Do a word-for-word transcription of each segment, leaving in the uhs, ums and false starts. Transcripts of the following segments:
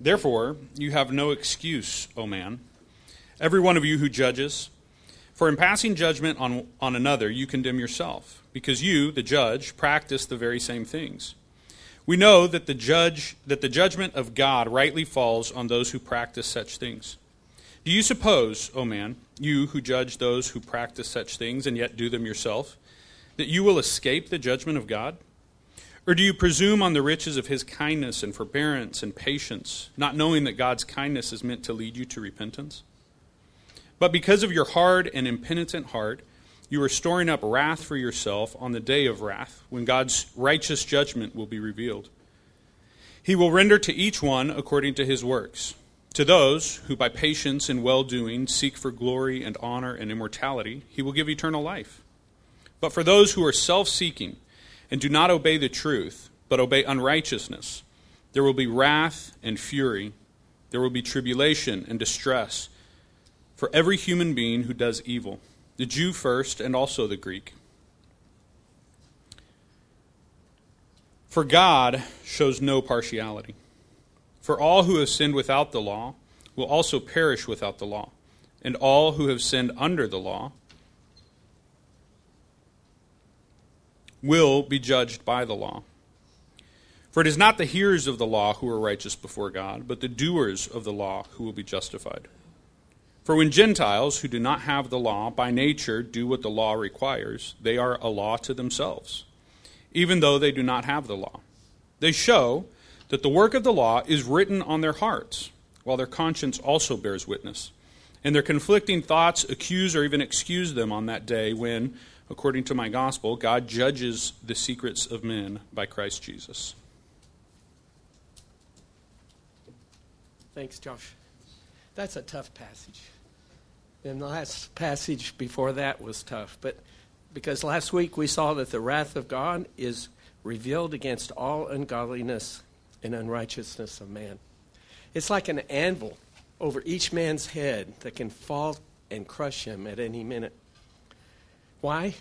Therefore, you have no excuse, O man, every one of you who judges. For in passing judgment on, on another, you condemn yourself, because you, the judge, practice the very same things. We know that the judge that the judgment of God rightly falls on those who practice such things. Do you suppose, O man, you who judge those who practice such things and yet do them yourself, that you will escape the judgment of God? Or do you presume on the riches of his kindness and forbearance and patience, not knowing that God's kindness is meant to lead you to repentance? But because of your hard and impenitent heart, you are storing up wrath for yourself on the day of wrath, when God's righteous judgment will be revealed. He will render to each one according to his works. To those who by patience and well-doing seek for glory and honor and immortality, he will give eternal life. But for those who are self-seeking and do not obey the truth, but obey unrighteousness, there will be wrath and fury. There will be tribulation and distress for every human being who does evil, the Jew first and also the Greek. For God shows no partiality. For all who have sinned without the law will also perish without the law, and all who have sinned under the law will be judged by the law. For it is not the hearers of the law who are righteous before God, but the doers of the law who will be justified. For when Gentiles who do not have the law by nature do what the law requires, they are a law to themselves, even though they do not have the law. They show that the work of the law is written on their hearts, while their conscience also bears witness. And their conflicting thoughts accuse or even excuse them on that day when, according to my gospel, God judges the secrets of men by Christ Jesus. Thanks, Josh. That's a tough passage. And the last passage before that was tough. But because last week we saw that the wrath of God is revealed against all ungodliness and unrighteousness of man. It's like an anvil over each man's head that can fall and crush him at any minute. Why?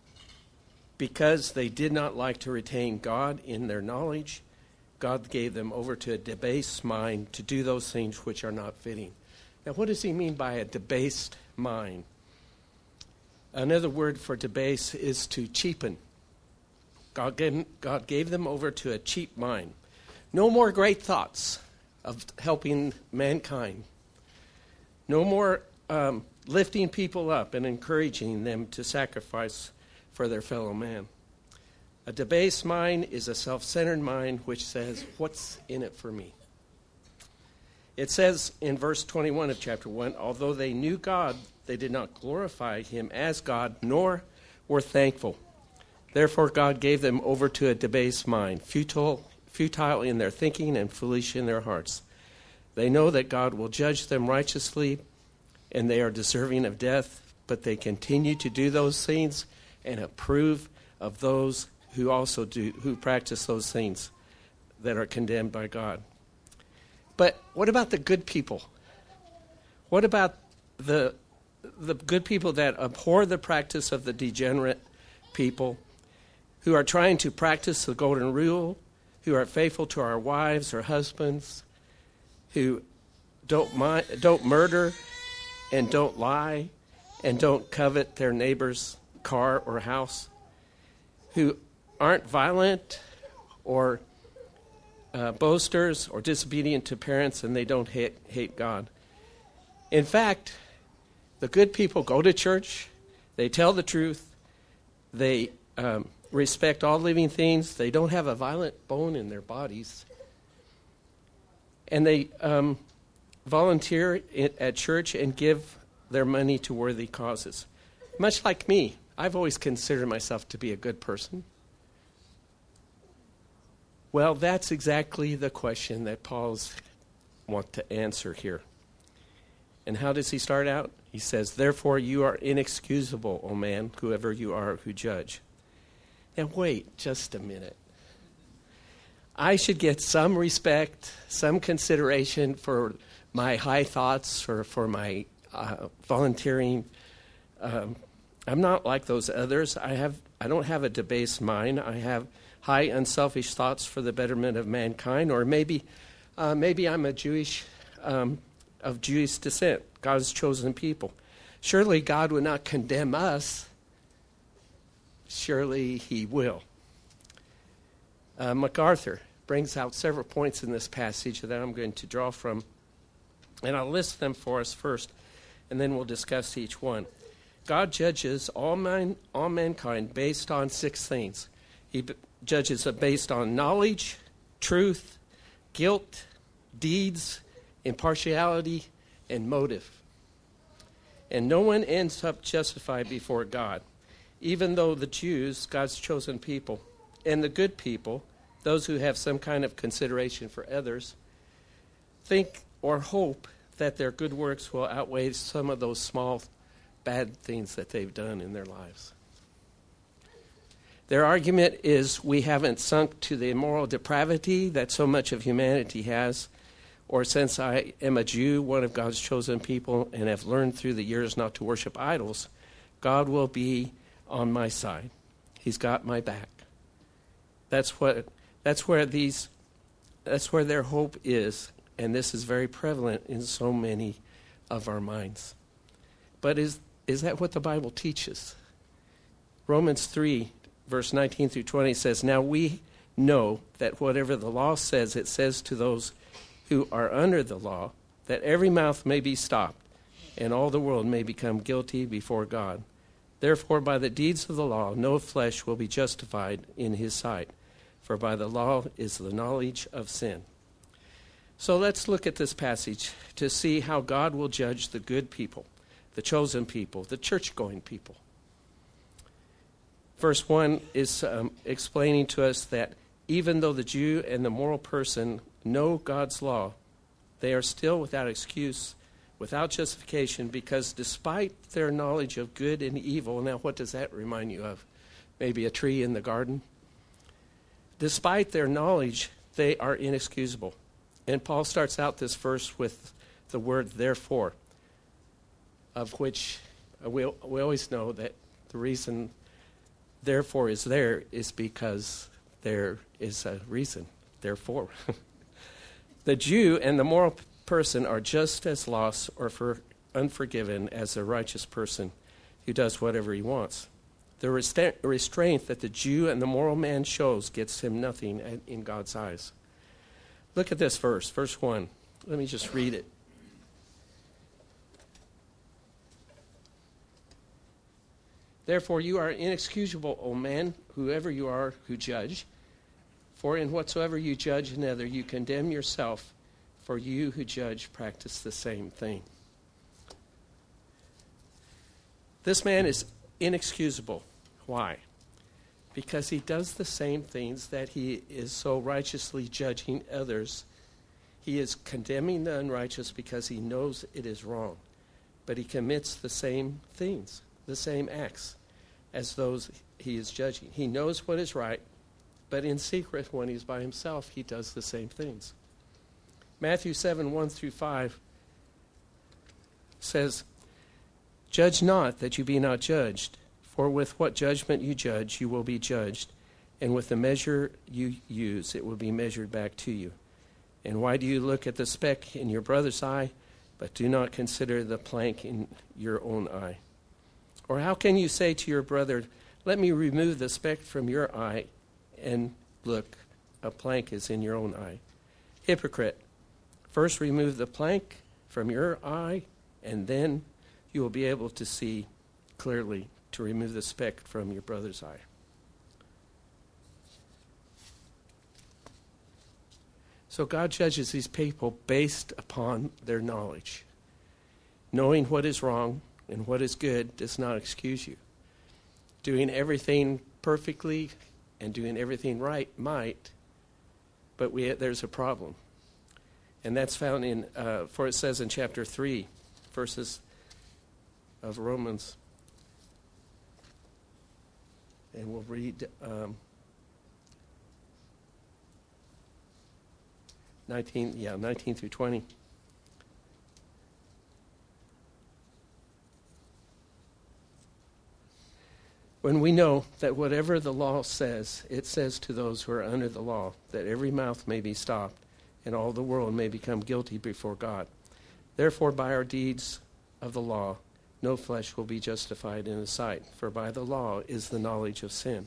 Because they did not like to retain God in their knowledge. God gave them over to a debased mind to do those things which are not fitting. Now, what does he mean by a debased mind? Another word for debase is to cheapen. God gave, God gave them over to a cheap mind. No more great thoughts of helping mankind. No more um, lifting people up and encouraging them to sacrifice for their fellow man. A debased mind is a self-centered mind which says, what's in it for me? It says in verse twenty-one of chapter one, although they knew God, they did not glorify him as God, nor were thankful. Therefore God gave them over to a debased mind, futile, futile in their thinking and foolish in their hearts. They know that God will judge them righteously, and they are deserving of death, but they continue to do those things and approve of those who also do, who practice those things that are condemned by God. But what about the good people? What about the the good people that abhor the practice of the degenerate people, who are trying to practice the golden rule, who are faithful to our wives or husbands, who don't mi- don't murder and don't lie and don't covet their neighbor's car or house, who aren't violent or uh, boasters or disobedient to parents, and they don't hate, hate God. In fact, the good people go to church, they tell the truth, they um, respect all living things, they don't have a violent bone in their bodies, and they um, volunteer at church and give their money to worthy causes. Much like me, I've always considered myself to be a good person. Well, that's exactly the question that Paul's want to answer here. And how does he start out? He says, therefore you are inexcusable, O man, whoever you are who judge. Now wait just a minute. I should get some respect, some consideration for my high thoughts or for my uh, volunteering. Um, I'm not like those others. I have. I don't have a debased mind. I have high, unselfish thoughts for the betterment of mankind, or maybe Uh, maybe I'm a Jewish, um, of Jewish descent, God's chosen people. Surely God would not condemn us. Surely he will. Uh, MacArthur brings out several points in this passage that I'm going to draw from, and I'll list them for us first, and then we'll discuss each one. God judges all, man, all mankind based on six things. He b- judges it based on knowledge, truth, guilt, deeds, impartiality, and motive. And no one ends up justified before God, even though the Jews, God's chosen people, and the good people, those who have some kind of consideration for others, think or hope that their good works will outweigh some of those small bad things that they've done in their lives. Their argument is we haven't sunk to the immoral depravity that so much of humanity has, or since I am a Jew, one of God's chosen people, and have learned through the years not to worship idols, God will be on my side. He's got my back. That's what that's where these that's where their hope is, and this is very prevalent in so many of our minds. But is is that what the Bible teaches? Romans three, verse nineteen through twenty says, "Now we know that whatever the law says, it says to those who are under the law, that every mouth may be stopped, and all the world may become guilty before God. Therefore, by the deeds of the law, no flesh will be justified in his sight, for by the law is the knowledge of sin." So let's look at this passage to see how God will judge the good people, the chosen people, the church-going people. Verse one is um, explaining to us that even though the Jew and the moral person know God's law, they are still without excuse, without justification, because despite their knowledge of good and evil, now what does that remind you of? Maybe a tree in the garden? Despite their knowledge, they are inexcusable. And Paul starts out this verse with the word therefore, of which we, we always know that the reason therefore is there is because there is a reason, therefore. The Jew and the moral person are just as lost or for unforgiven as the righteous person who does whatever he wants. The restra- restraint that the Jew and the moral man shows gets him nothing in God's eyes. Look at this verse, verse one. Let me just read it. "Therefore you are inexcusable, O man, whoever you are who judge. For in whatsoever you judge another, you condemn yourself, for you who judge practice the same thing." This man is inexcusable. Why? Because he does the same things that he is so righteously judging others. He is condemning the unrighteous because he knows it is wrong, but he commits the same things, the same acts as those he is judging. He knows what is right, but in secret, when he's by himself, he does the same things. Matthew seven, one through five says, "Judge not that you be not judged, for with what judgment you judge, you will be judged, and with the measure you use, it will be measured back to you. And why do you look at the speck in your brother's eye, but do not consider the plank in your own eye? Or how can you say to your brother, 'Let me remove the speck from your eye,' and look, a plank is in your own eye? Hypocrite, first remove the plank from your eye, and then you will be able to see clearly to remove the speck from your brother's eye." So God judges these people based upon their knowledge. Knowing what is wrong and what is good does not excuse you. Doing everything perfectly and doing everything right might, but we, there's a problem. And that's found in, uh, for it says in chapter three, verses of Romans. And we'll read um, nineteen, yeah, nineteen through twenty. "When we know that whatever the law says, it says to those who are under the law, that every mouth may be stopped, and all the world may become guilty before God. Therefore, by our deeds of the law, no flesh will be justified in His sight, for by the law is the knowledge of sin.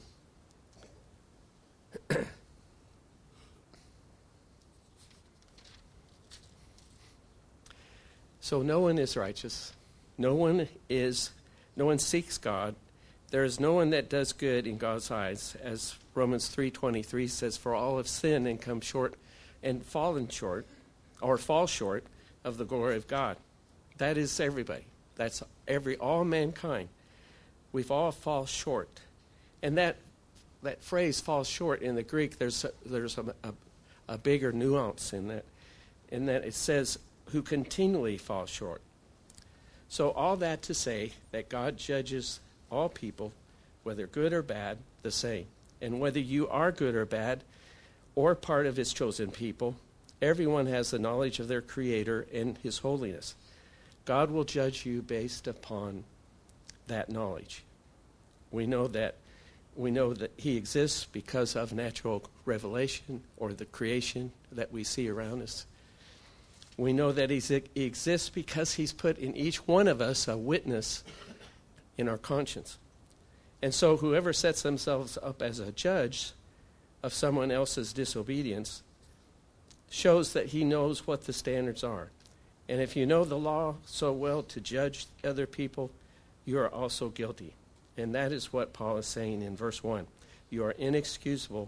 So no one is righteous. No one is, no one seeks God. There is no one that does good in God's eyes, as Romans three twenty-three says, for all have sinned and come short and fallen short, or fall short of the glory of God. That is everybody. That's every, all mankind. We've all fall short. And that that phrase, fall short, in the Greek, there's a, there's a, a, a bigger nuance in that, in that it says, who continually fall short. So all that to say that God judges all people, whether good or bad, the same. And whether you are good or bad, or part of His chosen people, everyone has the knowledge of their Creator and His holiness. God will judge you based upon that knowledge. We know that we know that He exists because of natural revelation or the creation that we see around us. We know that he's, He exists because He's put in each one of us a witness in our conscience. And so whoever sets themselves up as a judge of someone else's disobedience shows that he knows what the standards are. And if you know the law so well to judge other people, you are also guilty. And that is what Paul is saying in verse one. You are inexcusable.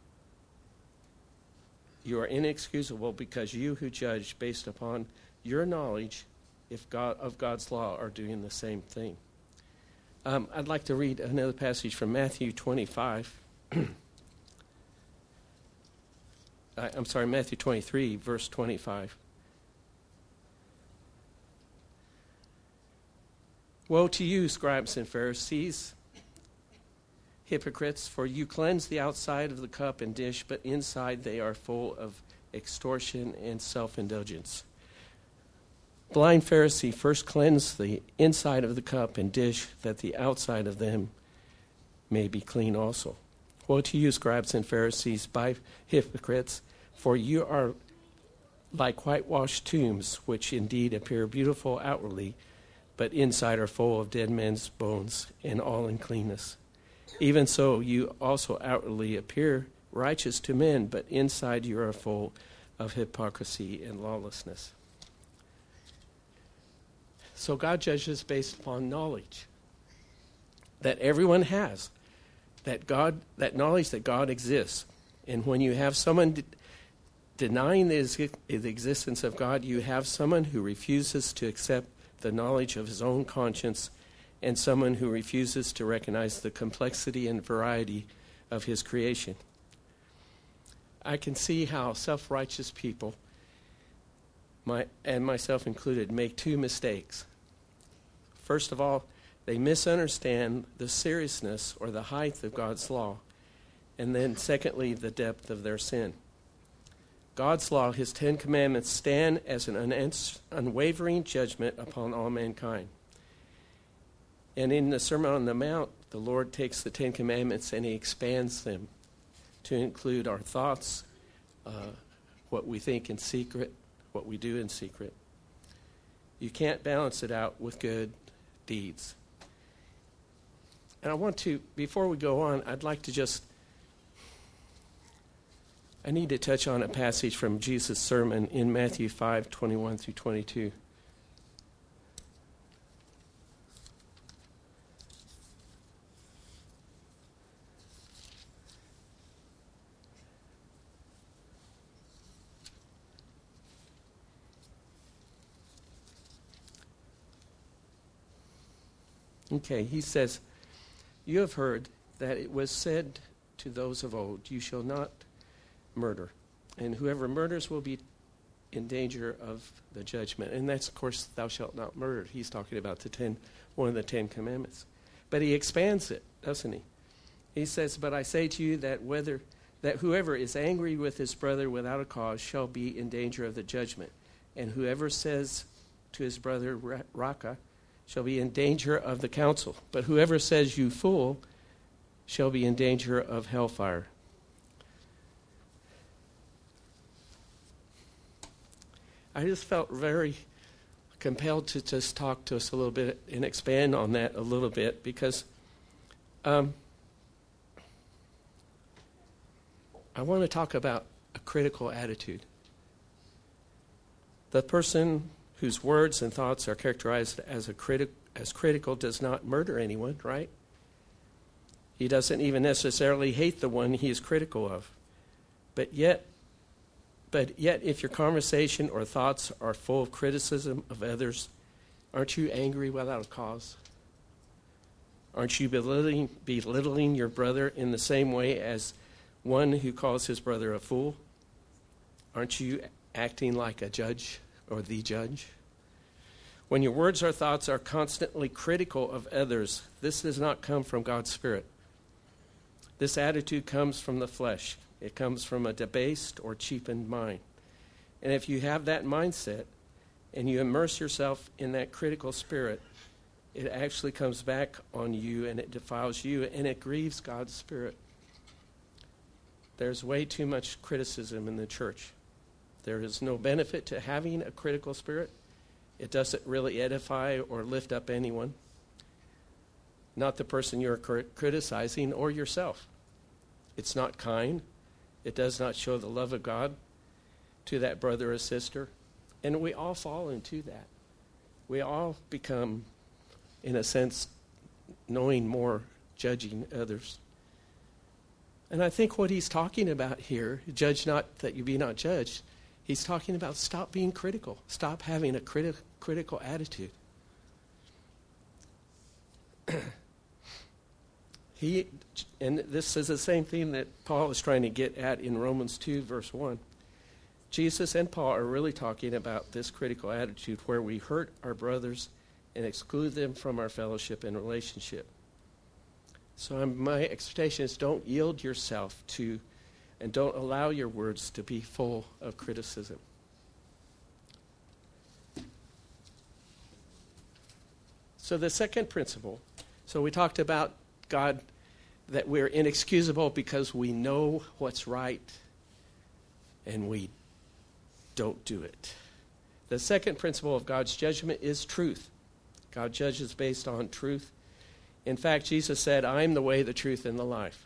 You are inexcusable because you who judge based upon your knowledge if God, of God's law are doing the same thing. Um, I'd like to read another passage from Matthew twenty-five. I, I'm sorry, Matthew twenty-three, verse twenty-five. Woe to you, scribes and Pharisees, hypocrites, for you cleanse the outside of the cup and dish, but inside they are full of extortion and self-indulgence. Blind Pharisee, first cleanse the inside of the cup and dish, that the outside of them may be clean also. Woe to you, scribes and Pharisees, by hypocrites, for you are like whitewashed tombs, which indeed appear beautiful outwardly, but inside are full of dead men's bones and all uncleanness. Even so, you also outwardly appear righteous to men, but inside you are full of hypocrisy and lawlessness. So God judges based upon knowledge that everyone has, that God, that knowledge that God exists. And when you have someone de- denying the, the existence of God, you have someone who refuses to accept the knowledge of his own conscience, and someone who refuses to recognize the complexity and variety of His creation. I can see how self-righteous people, my, and myself included, make two mistakes. First of all, they misunderstand the seriousness or the height of God's law, and then secondly, the depth of their sin. God's law, His Ten Commandments, stand as an unans- unwavering judgment upon all mankind. And in the Sermon on the Mount, the Lord takes the Ten Commandments and He expands them to include our thoughts, uh, what we think in secret, what we do in secret. You can't balance it out with good deeds. And I want to, before we go on, I'd like to just, I need to touch on a passage from Jesus' sermon in Matthew five, twenty-one through twenty-two. Okay, he says, you have heard that it was said to those of old, you shall not murder, and whoever murders will be in danger of the judgment. And that's, of course, thou shalt not murder. He's talking about the ten, one of the Ten Commandments. But he expands it, doesn't he? He says, but I say to you that whether that whoever is angry with his brother without a cause shall be in danger of the judgment. And whoever says to his brother, Raka, shall be in danger of the council. But whoever says, you fool, shall be in danger of hellfire. I just felt very compelled to just talk to us a little bit and expand on that a little bit because um, I want to talk about a critical attitude. The person whose words and thoughts are characterized as a criti- as critical does not murder anyone, right? He doesn't even necessarily hate the one he is critical of. But yet, but yet if your conversation or thoughts are full of criticism of others, aren't you angry without a cause? Aren't you belittling, belittling your brother in the same way as one who calls his brother a fool? Aren't you acting like a judge or the judge? When your words or thoughts are constantly critical of others, this does not come from God's Spirit. This attitude comes from the flesh. It comes from a debased or cheapened mind. And if you have that mindset and you immerse yourself in that critical spirit, it actually comes back on you and it defiles you and it grieves God's Spirit. There's way too much criticism in the church. There is no benefit to having a critical spirit. It doesn't really edify or lift up anyone, not the person you're criticizing or yourself. It's not kind. It does not show the love of God to that brother or sister. And we all fall into that. We all become, in a sense, knowing more, judging others. And I think what he's talking about here, judge not that you be not judged, he's talking about stop being critical. Stop having a criti- critical attitude. he, and this is the same thing that Paul is trying to get at in Romans two, verse one. Jesus and Paul are really talking about this critical attitude where we hurt our brothers and exclude them from our fellowship and relationship. So I'm, my expectation is don't yield yourself to and don't allow your words to be full of criticism. So the second principle, so we talked about God, that we're inexcusable because we know what's right and we don't do it. The second principle of God's judgment is truth. God judges based on truth. In fact, Jesus said, I am the way, the truth, and the life.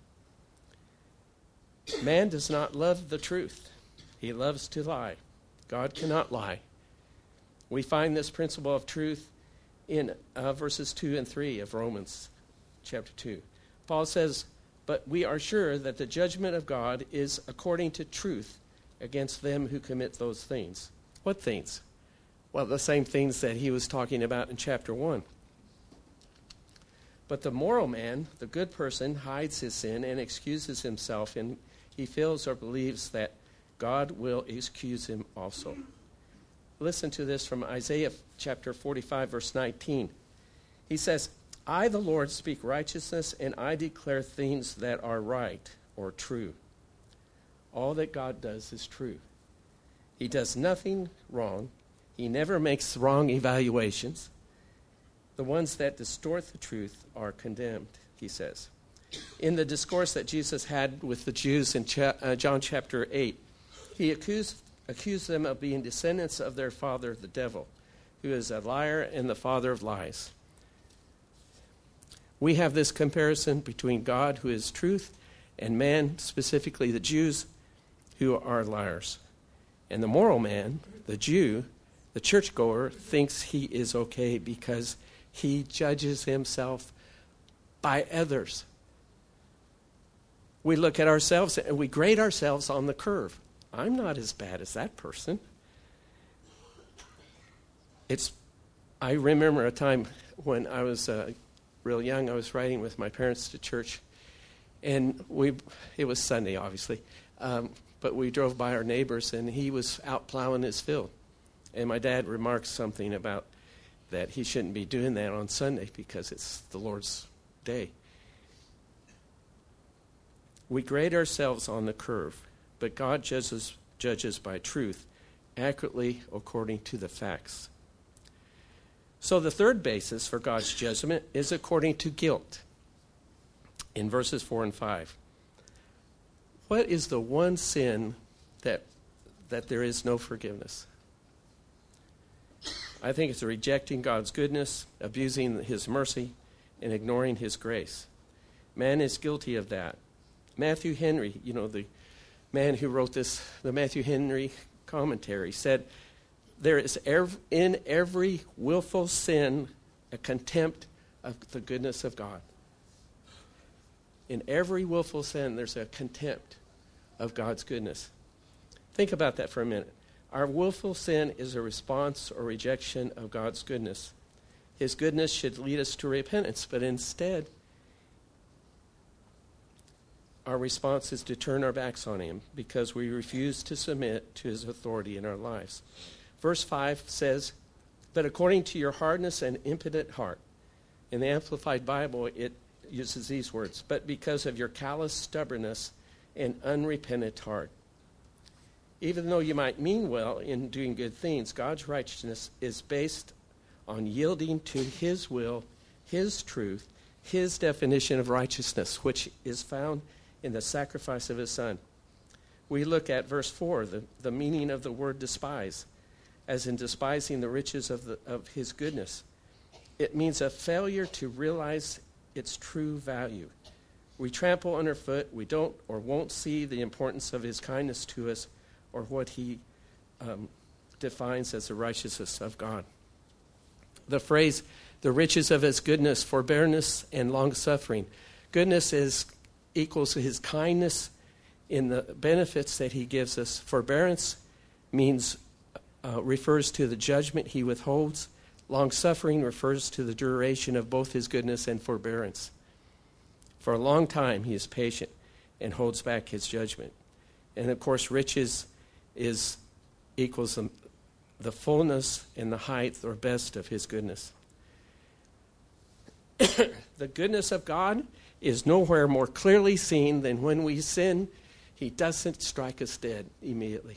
Man does not love the truth. He loves to lie. God cannot lie. We find this principle of truth in uh, verses two and three of Romans chapter two. Paul says, but we are sure that the judgment of God is according to truth against them who commit those things. What things? Well, the same things that he was talking about in chapter one. But the moral man, the good person, hides his sin and excuses himself, and he feels or believes that God will excuse him also. Listen to this from Isaiah chapter forty-five, verse nineteen. He says, I, the Lord, speak righteousness, and I declare things that are right or true. All that God does is true. He does nothing wrong. He never makes wrong evaluations. The ones that distort the truth are condemned, he says. In the discourse that Jesus had with the Jews in cha- uh, John chapter eight, he accused, accused them of being descendants of their father, the devil, who is a liar and the father of lies. We have this comparison between God, who is truth, and man, specifically the Jews, who are liars. And the moral man, the Jew, the churchgoer, thinks he is okay because he judges himself by others. We look at ourselves and we grade ourselves on the curve. I'm not as bad as that person. It's. I remember a time when I was uh, real young. I was riding with my parents to church, and we. It was Sunday, obviously, um, but we drove by our neighbors, and he was out plowing his field, and my dad remarked something about that he shouldn't be doing that on Sunday because it's the Lord's day. We grade ourselves on the curve, but God judges, judges by truth, accurately according to the facts. So the third basis for God's judgment is according to guilt in verses four and five. What is the one sin that, that there is no forgiveness? I think it's rejecting God's goodness, abusing his mercy, and ignoring his grace. Man is guilty of that. Matthew Henry, you know, the man who wrote this, the Matthew Henry commentary, said, there is ev- in every willful sin a contempt of the goodness of God. In every willful sin, there's a contempt of God's goodness. Think about that for a minute. Our willful sin is a response or rejection of God's goodness. His goodness should lead us to repentance, but instead, our response is to turn our backs on him because we refuse to submit to his authority in our lives. Verse five says, but according to your hardness and impotent heart. In the Amplified Bible, it uses these words, but because of your callous stubbornness and unrepentant heart. Even though you might mean well in doing good things, God's righteousness is based on yielding to his will, his truth, his definition of righteousness, which is found in the sacrifice of his Son. We look at verse four, the, the meaning of the word despise, as in despising the riches of, the, of his goodness. It means a failure to realize its true value. We trample underfoot, we don't or won't see the importance of his kindness to us or what he um, defines as the righteousness of God. The phrase, the riches of his goodness, forbearance, and long-suffering. Goodness is equals his kindness in the benefits that he gives us. Forbearance means, uh, refers to the judgment he withholds. Long-suffering refers to the duration of both his goodness and forbearance. For a long time, he is patient and holds back his judgment. And, of course, riches is equals the, the fullness and the height or best of his goodness. The goodness of God is nowhere more clearly seen than when we sin, he doesn't strike us dead immediately.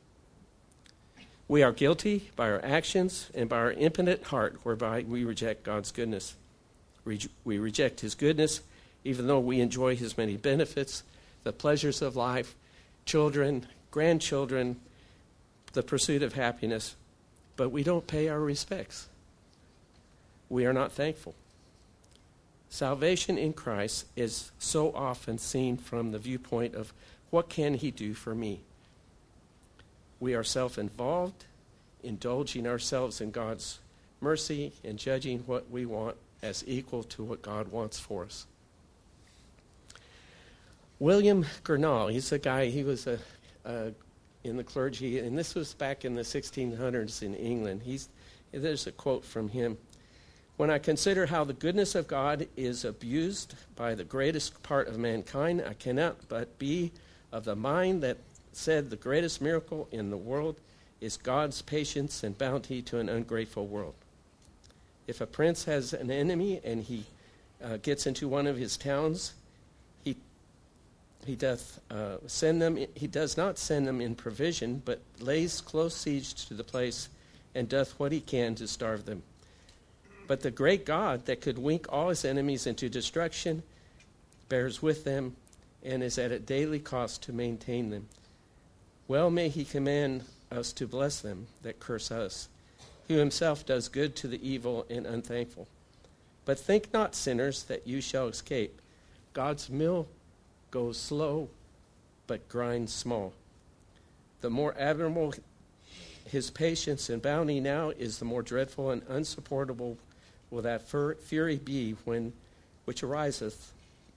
We are guilty by our actions and by our impotent heart whereby we reject God's goodness. We reject his goodness even though we enjoy his many benefits, the pleasures of life, children, grandchildren, the pursuit of happiness, but we don't pay our respects. We are not thankful. Salvation in Christ is so often seen from the viewpoint of what can he do for me? We are self-involved, indulging ourselves in God's mercy and judging what we want as equal to what God wants for us. William Gurnall, he's a guy, he was a, a, in the clergy, and this was back in the sixteen hundreds in England. He's, there's a quote from him. When I consider how the goodness of God is abused by the greatest part of mankind, I cannot but be of the mind that said the greatest miracle in the world is God's patience and bounty to an ungrateful world. If a prince has an enemy and he uh, gets into one of his towns, he he doth uh, send them. He does not send them in provision, but lays close siege to the place and doth what he can to starve them. But the great God that could wink all his enemies into destruction bears with them and is at a daily cost to maintain them. Well may he command us to bless them that curse us, who himself does good to the evil and unthankful. But think not, sinners, that you shall escape. God's mill goes slow, but grinds small. The more admirable his patience and bounty now is, the more dreadful and unsupportable will that fur- fury be when which ariseth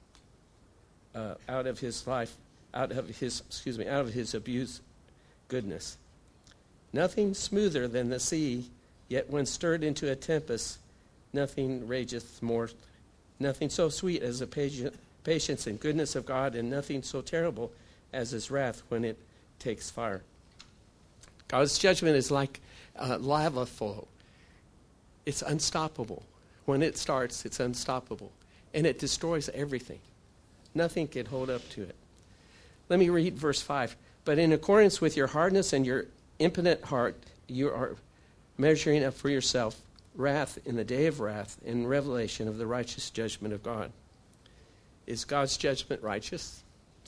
uh, out of his life, out of his excuse me, out of his abused goodness. Nothing smoother than the sea, yet when stirred into a tempest, nothing rageth more. Nothing so sweet as the patient, patience and goodness of God, and nothing so terrible as his wrath when it takes fire. God's judgment is like uh, lava flow. It's unstoppable. When it starts, it's unstoppable. And it destroys everything. Nothing can hold up to it. Let me read verse five. But in accordance with your hardness and your impotent heart, you are measuring up for yourself wrath in the day of wrath and revelation of the righteous judgment of God. Is God's judgment righteous?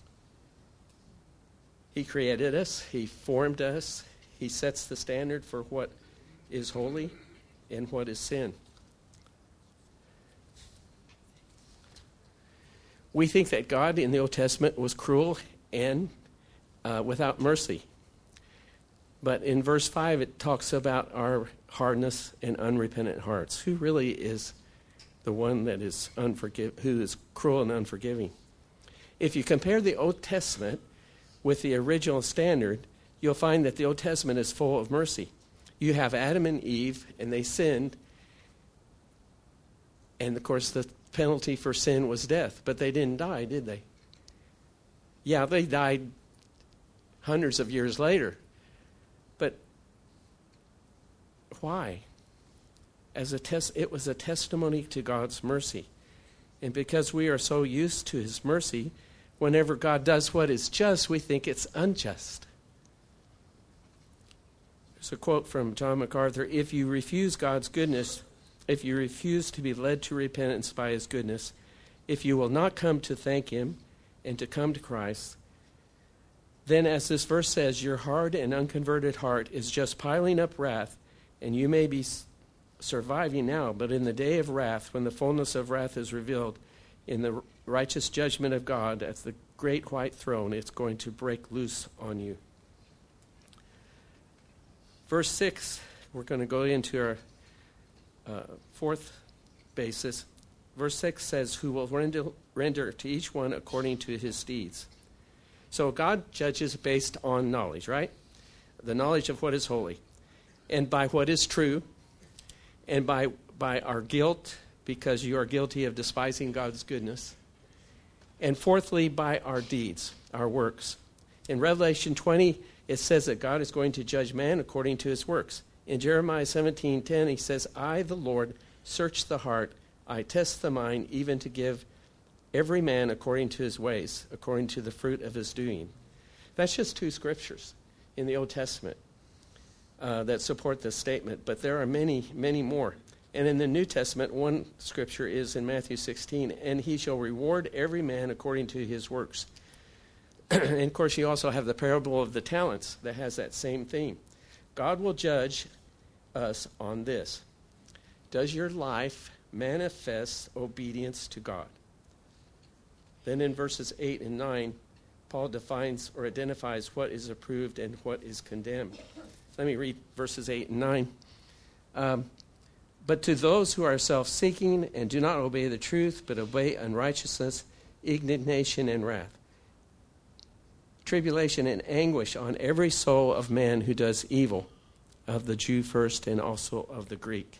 He created us. He formed us. He sets the standard for what is holy. and what is sin. We think that God in the Old Testament was cruel and uh, without mercy. But in verse five, it talks about our hardness and unrepentant hearts. Who really is the one that is unforgiv- who is cruel and unforgiving? If you compare the Old Testament with the original standard, you'll find that the Old Testament is full of mercy. You have Adam and Eve, and they sinned. And, of course, the penalty for sin was death. But they didn't die, did they? Yeah, they died hundreds of years later. But why? As a tes- it was a testimony to God's mercy. And because we are so used to his mercy, whenever God does what is just, we think it's unjust. There's a quote from John MacArthur: if you refuse God's goodness, if you refuse to be led to repentance by his goodness, if you will not come to thank him and to come to Christ, then, as this verse says, your hard and unconverted heart is just piling up wrath, and you may be surviving now, but in the day of wrath, when the fullness of wrath is revealed, in the righteous judgment of God at the great white throne, it's going to break loose on you. Verse six, we're going to go into our uh, fourth basis. Verse six says, who will render, render to each one according to his deeds. So God judges based on knowledge, right? The knowledge of what is holy, and by what is true, and by by our guilt, because you are guilty of despising God's goodness. And fourthly, by our deeds, our works. In Revelation twenty, it says that God is going to judge man according to his works. In Jeremiah seventeen ten, he says, I, the Lord, search the heart, I test the mind, even to give every man according to his ways, according to the fruit of his doing. That's just two scriptures in the Old Testament uh, that support this statement, but there are many, many more. And in the New Testament, one scripture is in Matthew sixteen, and he shall reward every man according to his works. And, of course, you also have the parable of the talents that has that same theme. God will judge us on this. Does your life manifest obedience to God? Then in verses eight and nine, Paul defines or identifies what is approved and what is condemned. Let me read verses eight and nine. Um, but to those who are self-seeking and do not obey the truth, but obey unrighteousness, indignation and wrath, tribulation and anguish on every soul of man who does evil, of the Jew first and also of the Greek.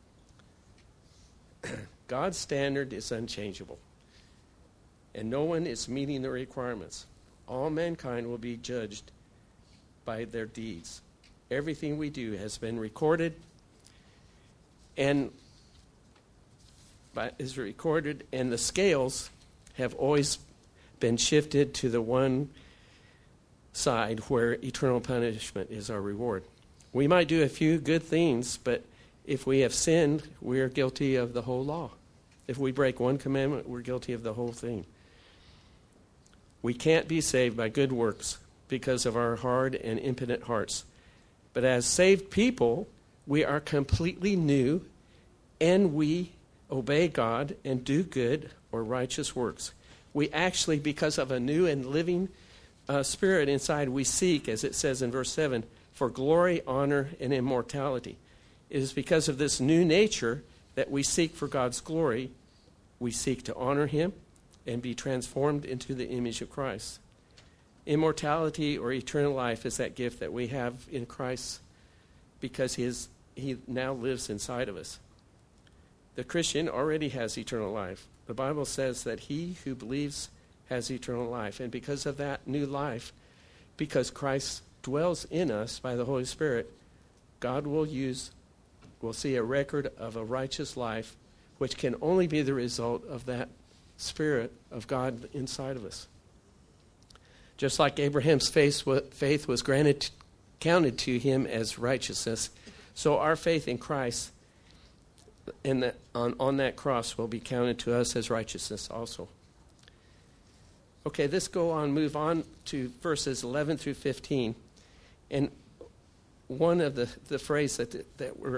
God's standard is unchangeable, and no one is meeting the requirements. All mankind will be judged by their deeds. Everything we do has been recorded and by, is recorded, and the scales have always been shifted to the one side where eternal punishment is our reward. We might do a few good things, but if we have sinned, we are guilty of the whole law. If we break one commandment, we're guilty of the whole thing. We can't be saved by good works because of our hard and impotent hearts. But as saved people, we are completely new, and we obey God and do good or righteous works. We actually, because of a new and living uh, spirit inside, we seek, as it says in verse seven, for glory, honor, and immortality. It is because of this new nature that we seek for God's glory. We seek to honor him and be transformed into the image of Christ. Immortality or eternal life is that gift that we have in Christ because he, is, he now lives inside of us. The Christian already has eternal life. The Bible says that he who believes has eternal life. And because of that new life, because Christ dwells in us by the Holy Spirit, God will use, will see a record of a righteous life, which can only be the result of that Spirit of God inside of us. Just like Abraham's faith was granted, counted to him as righteousness, so our faith in Christ in that, on, on that cross will be counted to us as righteousness also. Okay, let's go on, move on to verses eleven through fifteen. And one of the, the phrase that, that we're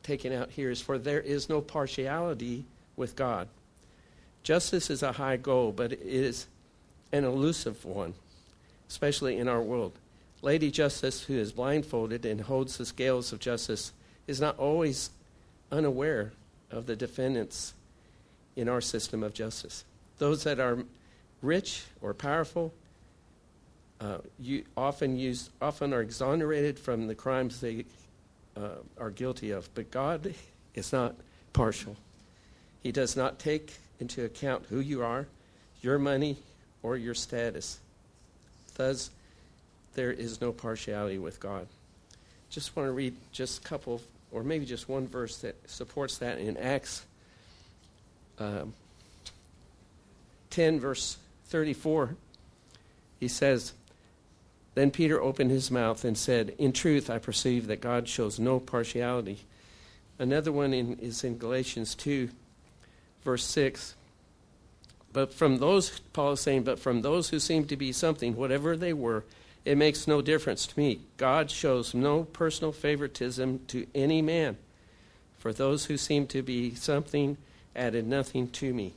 taken out here is, for there is no partiality with God. Justice is a high goal, but it is an elusive one, especially in our world. Lady Justice, who is blindfolded and holds the scales of justice, is not always unaware of the defendants in our system of justice. Those that are rich or powerful uh, you often use, often are exonerated from the crimes they uh, are guilty of. But God is not partial. He does not take into account who you are, your money, or your status. Thus, there is no partiality with God. Just want to read just a couple, or maybe just one verse that supports that in Acts um, ten, verse thirty-four. He says, "Then Peter opened his mouth and said, 'In truth, I perceive that God shows no partiality.'" Another one in, is in Galatians two, verse six. But from those, Paul is saying, but from those who seem to be something, whatever they were, it makes no difference to me. God shows no personal favoritism to any man. For those who seem to be something added nothing to me.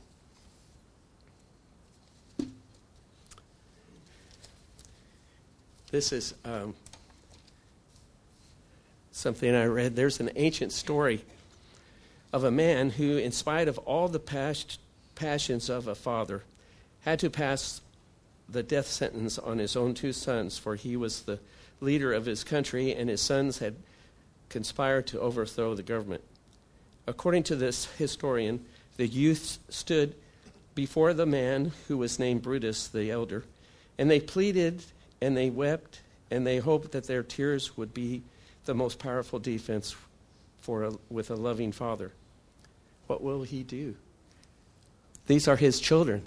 This is um, something I read. There's an ancient story of a man who, in spite of all the past passions of a father, had to pass the death sentence on his own two sons, for he was the leader of his country, and his sons had conspired to overthrow the government. According to this historian, the youth stood before the man who was named Brutus the elder, and they pleaded and they wept, and they hoped that their tears would be the most powerful defense for a, with a loving father. What will he do? These are his children.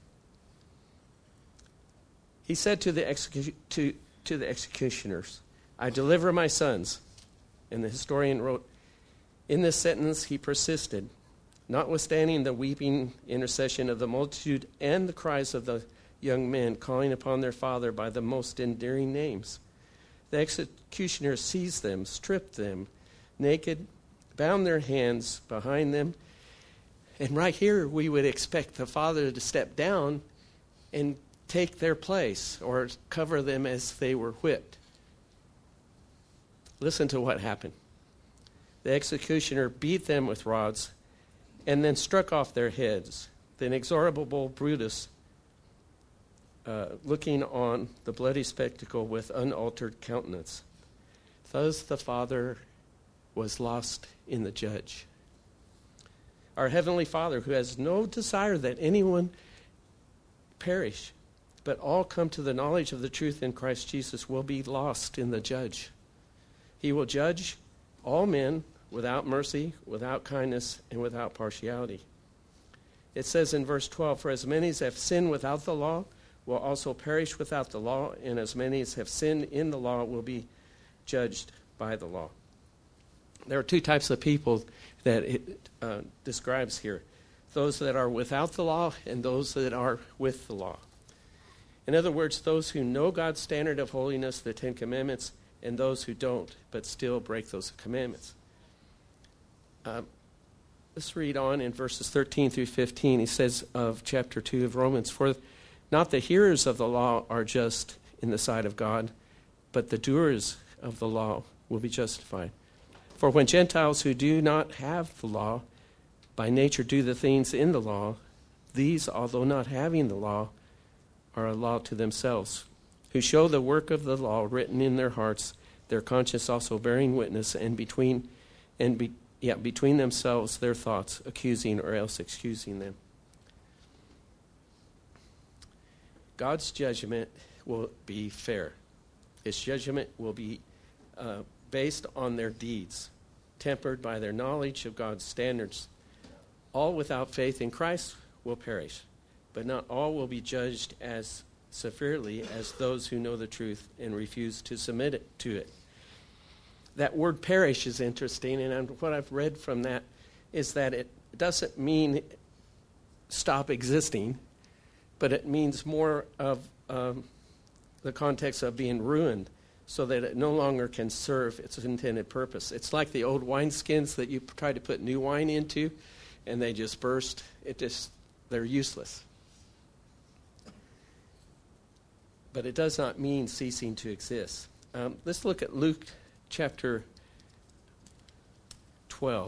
He said to the, execu- to, to the executioners, "I deliver my sons." And the historian wrote, in this sentence he persisted, notwithstanding the weeping intercession of the multitude and the cries of the young men calling upon their father by the most endearing names. The executioners seized them, stripped them naked, bound their hands behind them. And right here we would expect the father to step down and take their place or cover them as they were whipped. Listen to what happened. The executioner beat them with rods and then struck off their heads. The inexorable Brutus, uh, looking on the bloody spectacle with unaltered countenance. Thus the father was lost in the judge. Our Heavenly Father, who has no desire that anyone perish, but all come to the knowledge of the truth in Christ Jesus, will be lost in the judge. He will judge all men without mercy, without kindness, and without partiality. It says in verse twelve, "For as many as have sinned without the law will also perish without the law, and as many as have sinned in the law will be judged by the law." There are two types of people that it uh, describes here. Those that are without the law and those that are with the law. In other words, those who know God's standard of holiness, the Ten Commandments, and those who don't, but still break those commandments. Uh, let's read on in verses thirteen through fifteen. He says of chapter two of Romans, "For not the hearers of the law are just in the sight of God, but the doers of the law will be justified. For when Gentiles who do not have the law by nature do the things in the law, these, although not having the law, are a law to themselves, who show the work of the law written in their hearts, their conscience also bearing witness, and between and be, yeah, between themselves their thoughts, accusing or else excusing them." God's judgment will be fair. His judgment will be uh, based on their deeds, tempered by their knowledge of God's standards. All without faith in Christ will perish, but not all will be judged as severely as those who know the truth and refuse to submit it to it. That word perish is interesting, and what I've read from that is that it doesn't mean stop existing, but it means more of um, the context of being ruined, so that it no longer can serve its intended purpose. It's like the old wineskins that you try to put new wine into, and they just burst. It just, they're useless. But it does not mean ceasing to exist. Um, let's look at Luke chapter twelve.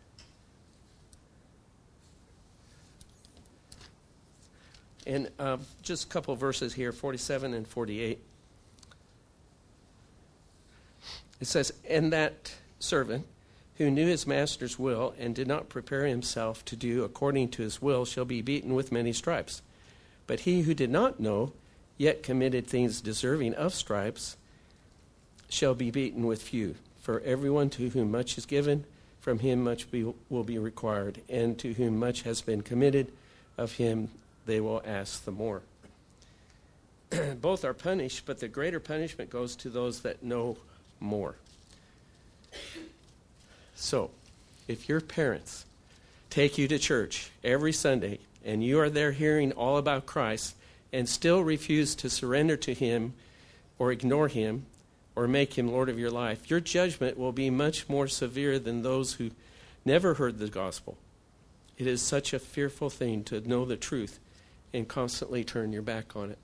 And um, just a couple of verses here, forty-seven and forty-eight. It says, "And that servant who knew his master's will and did not prepare himself to do according to his will shall be beaten with many stripes. But he who did not know, yet committed things deserving of stripes, shall be beaten with few. For everyone to whom much is given, from him much be, will be required, and to whom much has been committed, of him they will ask the more." Both are punished, but the greater punishment goes to those that know more. So, if your parents take you to church every Sunday, and you are there hearing all about Christ, and still refuse to surrender to him, or ignore him, or make him Lord of your life, your judgment will be much more severe than those who never heard the gospel. It is such a fearful thing to know the truth and constantly turn your back on it.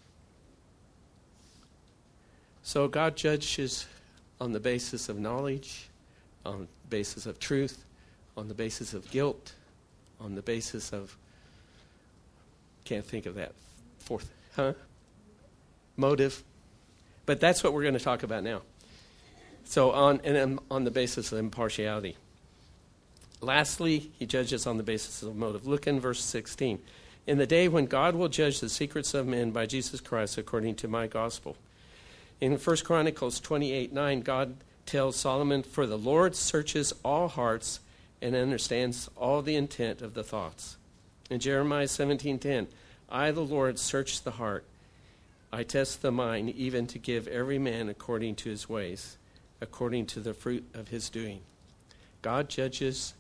So God judges on the basis of knowledge, on the basis of truth, on the basis of guilt, on the basis of, can't think of that fourth, huh? Motive. But that's what we're going to talk about now. So on and on the basis of impartiality. Lastly, he judges on the basis of motive. Look in verse sixteen. "In the day when God will judge the secrets of men by Jesus Christ according to my gospel." In First Chronicles twenty-eight nine, God tells Solomon, "For the Lord searches all hearts and understands all the intent of the thoughts." In Jeremiah seventeen ten, "I, the Lord, search the heart. I test the mind, even to give every man according to his ways, according to the fruit of his doing." God judges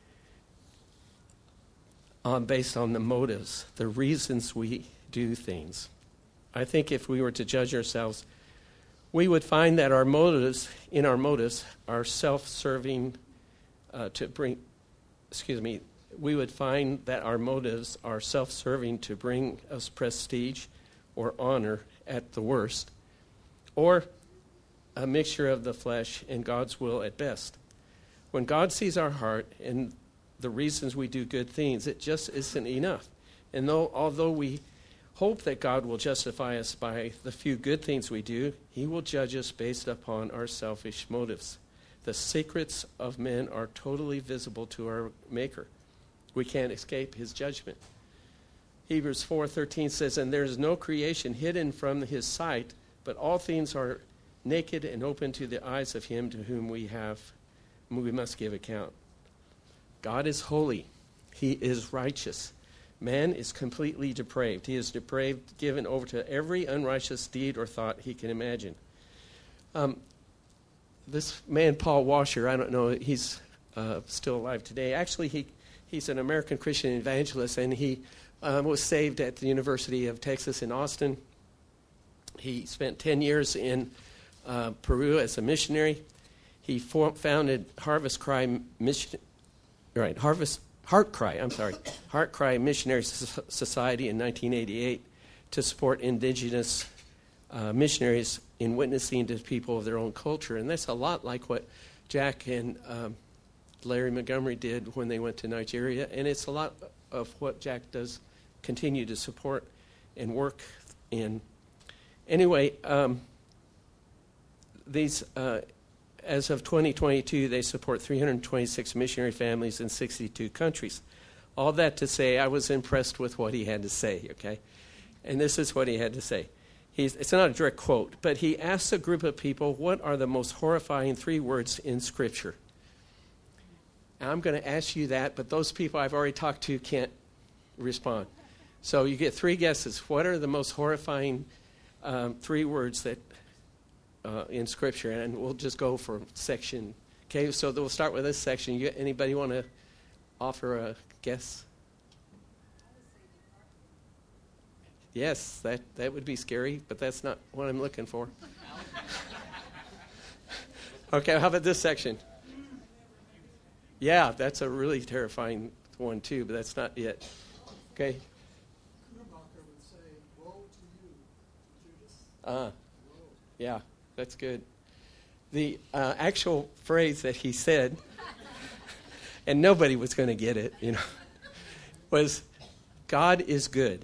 um, based on the motives, the reasons we do things. I think if we were to judge ourselves, we would find that our motives, in our motives, are self-serving uh, to bring, excuse me, we would find that our motives are self-serving to bring us prestige or honor at the worst, or a mixture of the flesh and God's will at best. When God sees our heart and the reasons we do good things, it just isn't enough. And though, although we hope that God will justify us by the few good things we do, he will judge us based upon our selfish motives. The secrets of men are totally visible to our Maker. We can't escape his judgment. Hebrews four thirteen says, "And there is no creation hidden from his sight, but all things are naked and open to the eyes of him to whom we have, we must give account." God is holy. He is righteous. Man is completely depraved. He is depraved, given over to every unrighteous deed or thought he can imagine. Um, this man, Paul Washer, I don't know, he's uh, still alive today. Actually, he he's an American Christian evangelist, and he um, was saved at the University of Texas in Austin. He spent ten years in uh, Peru as a missionary. He for- founded Harvest Cry Mission, right? Harvest Heart Cry. I'm sorry, Heart Cry Missionary Society in nineteen eighty-eight to support indigenous uh, missionaries in witnessing to people of their own culture, and that's a lot like what Jack and um, Larry Montgomery did when they went to Nigeria, and it's a lot of what Jack does continue to support and work in. Anyway, um, these, uh, as of twenty twenty-two, they support three hundred twenty-six missionary families in sixty-two countries. All that to say, I was impressed with what he had to say, okay? And this is what he had to say. He's, it's not a direct quote, but he asked a group of people, what are the most horrifying three words in Scripture? And I'm going to ask you that, but those people I've already talked to can't respond. So you get three guesses. What are the most horrifying um, three words that uh, in Scripture? And we'll just go for section. Okay, so we'll start with this section. You, anybody want to offer a guess? Yes, that, that would be scary, but that's not what I'm looking for. Okay, how about this section? Yeah, that's a really terrifying one too, but that's not it. Okay. Uh, yeah, that's good. The uh, actual phrase that he said, and nobody was going to get it, you know, was, God is good.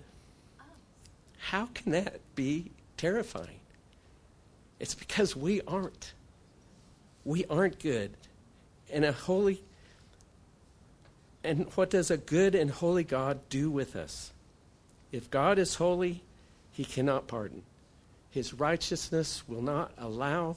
How can that be terrifying? It's because we aren't. We aren't good. And a holy, and what does a good and holy God do with us? If God is holy, he cannot pardon. His righteousness will not allow,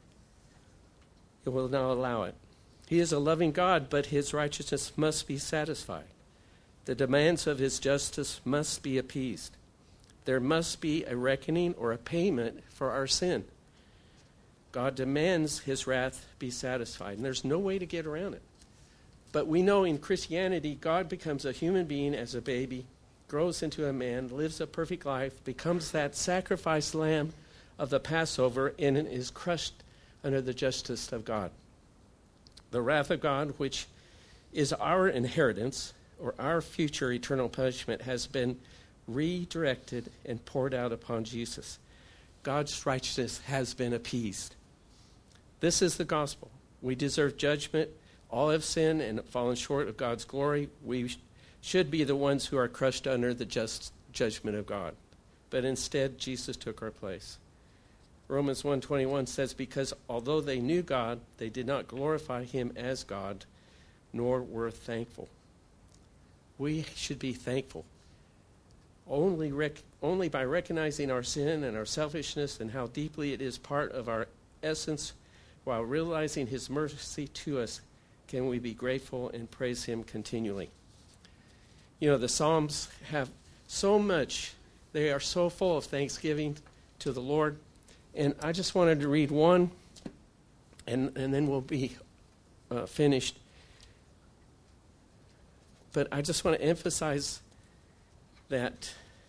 it will not allow it. He is a loving God, but his righteousness must be satisfied. The demands of his justice must be appeased. There must be a reckoning or a payment for our sin. God demands his wrath be satisfied, and there's no way to get around it. But we know in Christianity, God becomes a human being as a baby, grows into a man, lives a perfect life, becomes that sacrificed lamb of the Passover, and is crushed under the justice of God. The wrath of God, which is our inheritance, or our future eternal punishment, has been redirected and poured out upon Jesus. God's righteousness has been appeased. This is the gospel. We deserve judgment. All have sinned and fallen short of God's glory. We sh- should be the ones who are crushed under the just judgment of God. But instead, Jesus took our place. Romans one twenty-one says, because although they knew God, they did not glorify him as God, nor were thankful. We should be thankful. Only, rec- only by recognizing our sin and our selfishness and how deeply it is part of our essence, while realizing his mercy to us, can we be grateful and praise him continually. You know, the Psalms have so much, they are so full of thanksgiving to the Lord. And I just wanted to read one, and, and then we'll be uh, finished. But I just want to emphasize that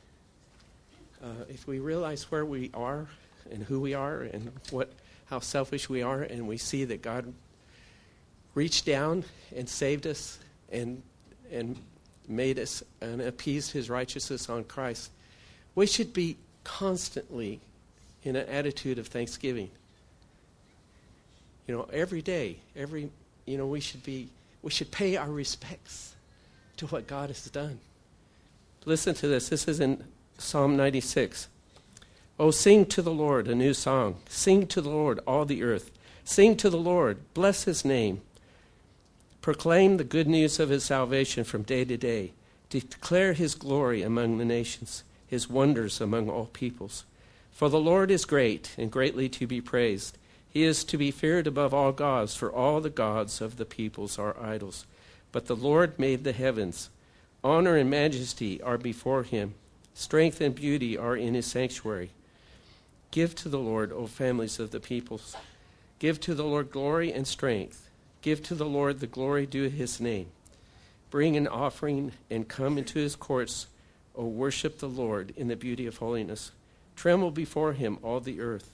uh, if we realize where we are and who we are and what how selfish we are, and we see that God reached down and saved us and and made us and appeased his righteousness on Christ, we should be constantly in an attitude of thanksgiving. You know, every day, every you know, we should be we should pay our respects to what God has done. Listen to this. This is in Psalm ninety-six. Oh, sing to the Lord a new song. Sing to the Lord, all the earth. Sing to the Lord. Bless his name. Proclaim the good news of his salvation from day to day. Declare his glory among the nations, his wonders among all peoples. For the Lord is great and greatly to be praised. He is to be feared above all gods, for all the gods of the peoples are idols. But the Lord made the heavens. Honor and majesty are before him. Strength and beauty are in his sanctuary. Give to the Lord, O families of the peoples. Give to the Lord glory and strength. Give to the Lord the glory due his name. Bring an offering and come into his courts. O worship the Lord in the beauty of holiness. Tremble before him, all the earth.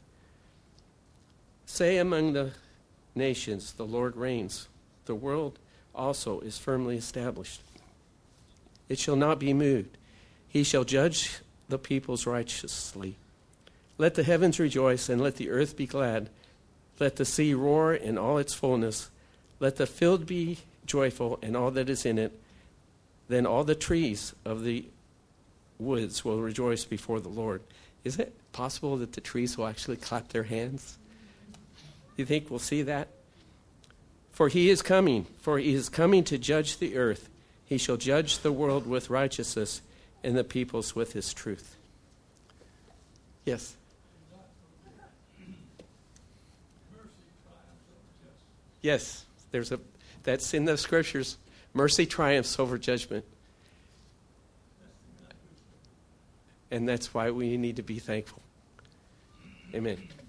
Say among the nations, the Lord reigns. The world also is firmly established. It shall not be moved. He shall judge the peoples righteously. Let the heavens rejoice, and let the earth be glad. Let the sea roar in all its fullness. Let the field be joyful, and all that is in it. Then all the trees of the woods will rejoice before the Lord. Is it possible that the trees will actually clap their hands? You think we'll see that? For he is coming, for he is coming to judge the earth. He shall judge the world with righteousness and the peoples with his truth. Yes? Yes, there's a that's in the scriptures. Mercy triumphs over judgment. And that's why we need to be thankful. Amen.